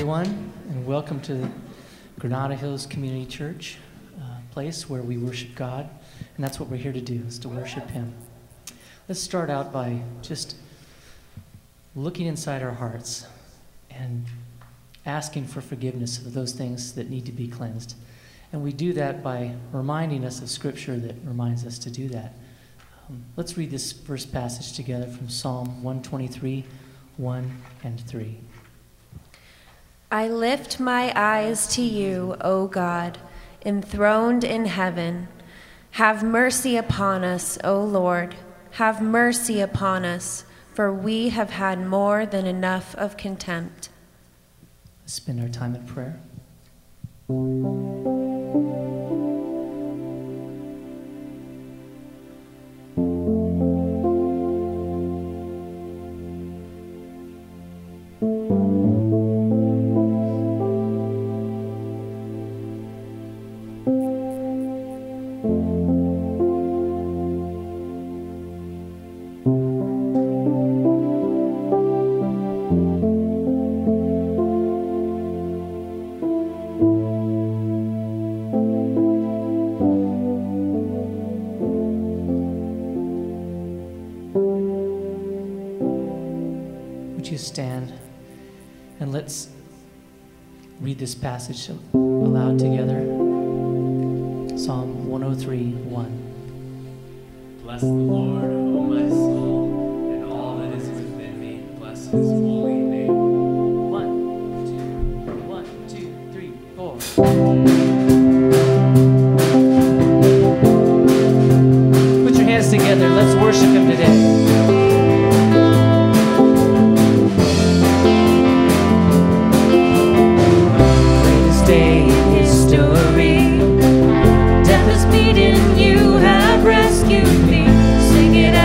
everyone, and welcome to Granada Hills Community Church, place where we worship God, and that's what we're here to do, is to worship Him. Let's start out by just looking inside our hearts and asking for forgiveness of those things that need to be cleansed. And we do that by reminding us of Scripture that reminds us to do that. Let's read this first passage together from Psalm 123, 1 and 3. I lift my eyes to you, O God, enthroned in heaven. Have mercy upon us, O Lord. Have mercy upon us, for we have had more than enough of contempt. Let's spend our time in prayer. Stand and let's read this passage aloud together. Psalm 103, 1. Bless the Lord, O my soul, and all that is within me. Bless His holy name. 1, 2, 3, 4. Put your hands together. Let's worship Him today. Death has beaten, you have rescued me. Sing it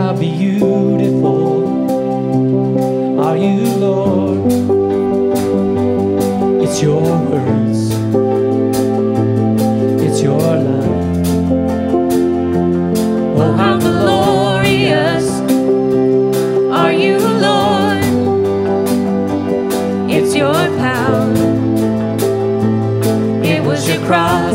how beautiful are you, Lord. It's your words, it's your love. Oh, how glorious are you, Lord. It's your power, it was your cross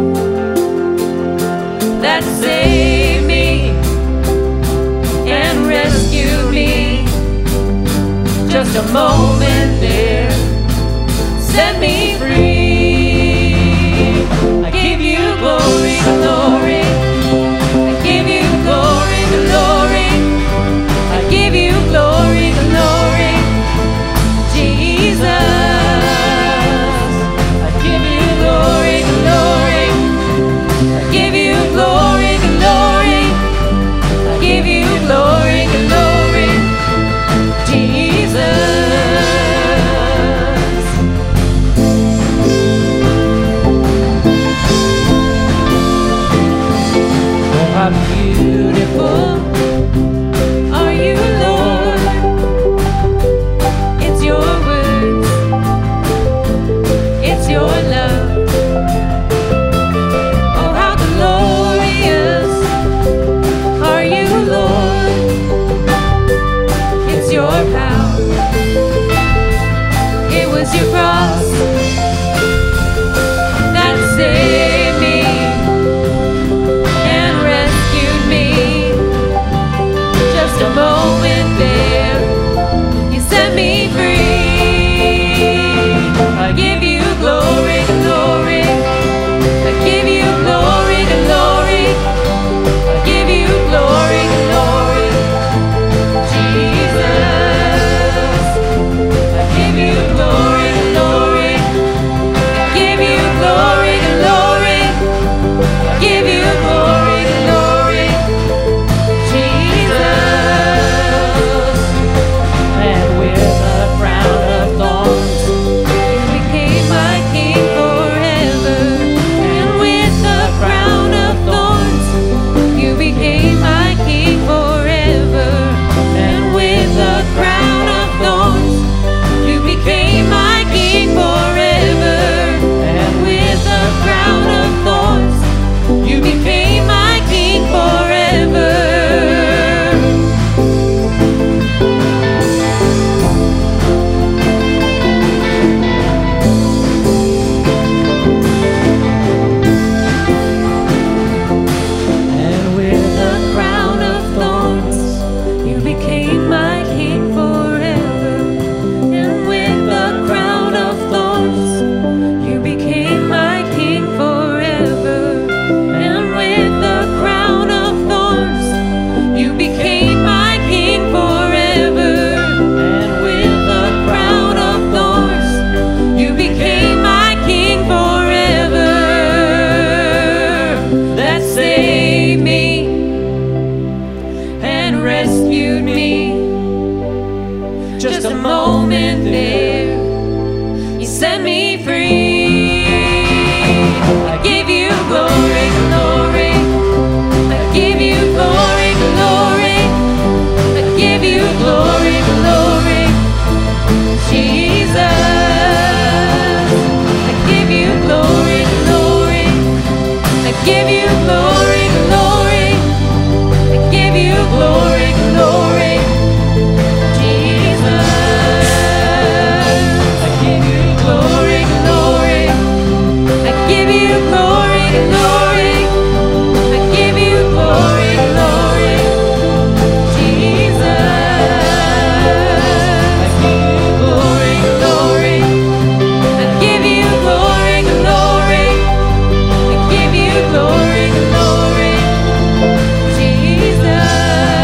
that saved me and rescued me. Just a moment there set me free. I give you glory, glory. I give you glory, glory. I give you glory, glory. Jesus. I give you glory, glory. I give you glory, glory. I give you glory, glory. Jesus. Oh, how beautiful are you, Lord. It's your words, it's your love. Oh, how glorious are you, Lord. It's your power, it was your cross that saved me and rescued me. Just a moment there, you set me free. I give you glory, glory. I give you glory, glory. I give you glory, glory. Jesus. I give you glory, glory. I give you glory, glory. I give you glory, glory. Jesus. And with a crown of thorns, you became my king forever. And with the crown of thorns, you became my king forever. And with the crown of thorns, you became my king forever. And with the crown of thorns, you became my king forever. And with the crown of thorns, you became my king forever. And with the crown of thorns, you became my king forever. And with the crown of thorns, you became my king forever. And with the crown of thorns, you became my king forever. That saved me and rescued me. Just a moment there, you set me free. I give you glory, glory. I give you glory, glory. I give you glory, glory. Jesus. I give you glory, glory. I give you glory, glory. I give you glory, glory. Jesus. I give you glory, glory. I give you glory, glory. I give you glory, glory. Jesus. I give you glory, glory. I give you glory, glory. I give you glory, glory. Jesus.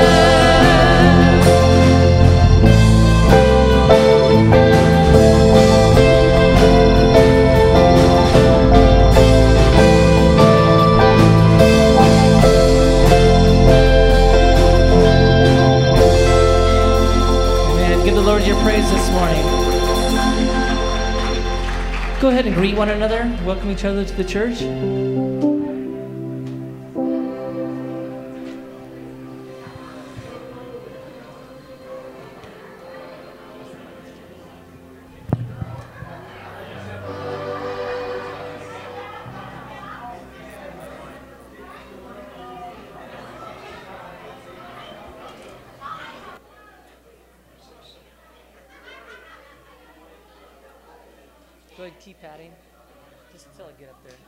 Amen. Give the Lord your praise this morning. Go ahead and greet one another. Welcome each other to the church. Go ahead and keep patting, just until I get up there.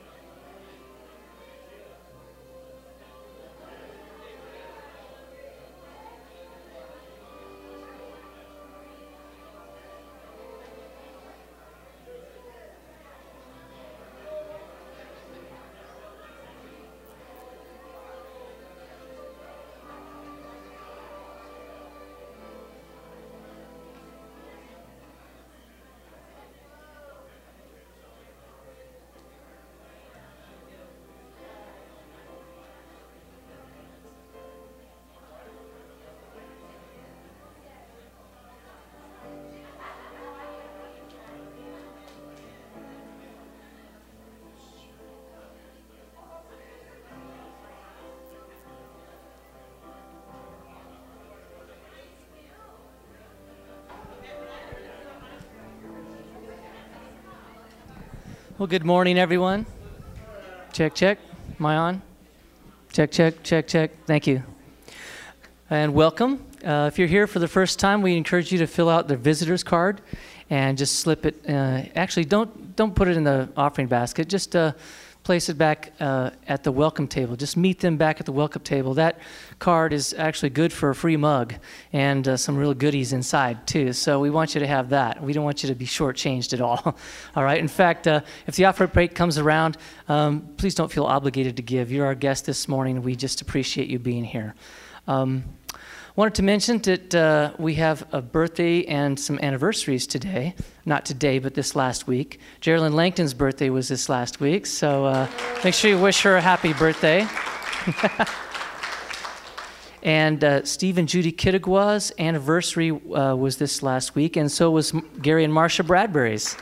Well, good morning, everyone. Check, check. Am I on? Check, check, check, check. Thank you. And welcome. If you're here for the first time, we encourage you to fill out the visitor's card and just slip it. Actually, don't put it in the offering basket. Just place it back at the welcome table. Just meet them back at the welcome table. That card is actually good for a free mug and some real goodies inside too. So we want you to have that. We don't want you to be shortchanged at all. All right. In fact, if the offering break comes around, please don't feel obligated to give. You're our guest this morning. We just appreciate you being here. Wanted to mention that we have a birthday and some anniversaries today. Not today, but this last week. Geraldine Langton's birthday was this last week, so make sure you wish her a happy birthday. And Steve and Judy Kittigwa's anniversary was this last week, and so was Gary and Marcia Bradbury's.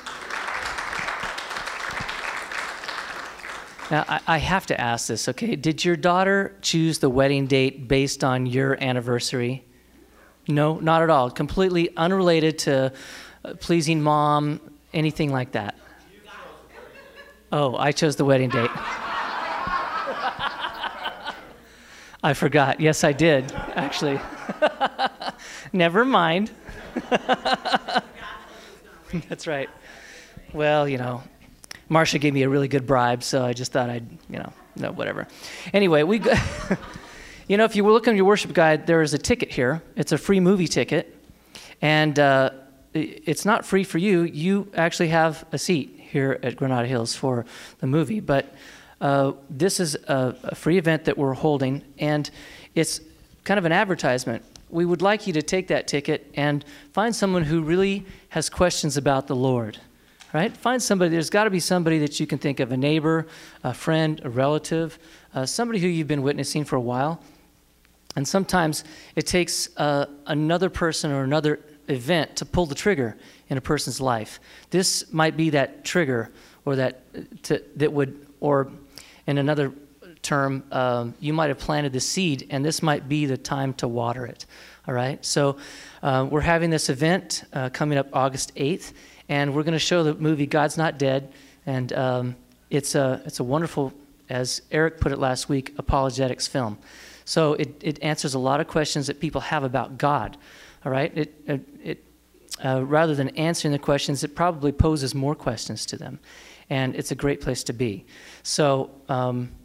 Now, I have to ask this, okay? Did your daughter choose the wedding date based on your anniversary? No, not at all. Completely unrelated to pleasing mom, anything like that. Oh, I chose the wedding date. I forgot. Yes, I did, actually. Never mind. That's right. Well, you know, Marcia gave me a really good bribe, so I just thought I'd, no, whatever. Anyway, if you were looking at your worship guide, there is a ticket here. It's a free movie ticket, and it's not free for you. You actually have a seat here at Granada Hills for the movie, but this is a free event that we're holding, and it's kind of an advertisement. We would like you to take that ticket and find someone who really has questions about the Lord. Right? Find somebody. There's got to be somebody that you can think of, a neighbor, a friend, a relative, somebody who you've been witnessing for a while. And sometimes it takes another person or another event to pull the trigger in a person's life. This might be that trigger, or that would, or in another term, you might have planted the seed, and this might be the time to water it. All right? So we're having this event coming up August 8th. And we're going to show the movie God's Not Dead, and it's a wonderful, as Eric put it last week, apologetics film. So it answers a lot of questions that people have about God. All right, rather than answering the questions, it probably poses more questions to them, and it's a great place to be. So